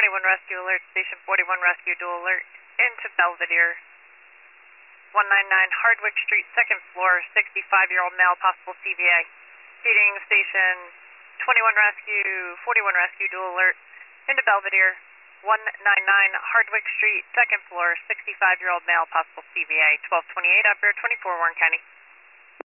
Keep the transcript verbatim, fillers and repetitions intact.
twenty-one Rescue Alert, Station forty-one Rescue Dual Alert, into Belvedere. one ninety-nine Hardwick Street, second floor, sixty-five-year-old male, possible C V A. Feeding Station twenty-one Rescue, forty-one Rescue Dual Alert, into Belvedere. one ninety-nine Hardwick Street, second floor, sixty-five-year-old male, possible C V A. twelve twenty-eight, Operator twenty-four, Warren County.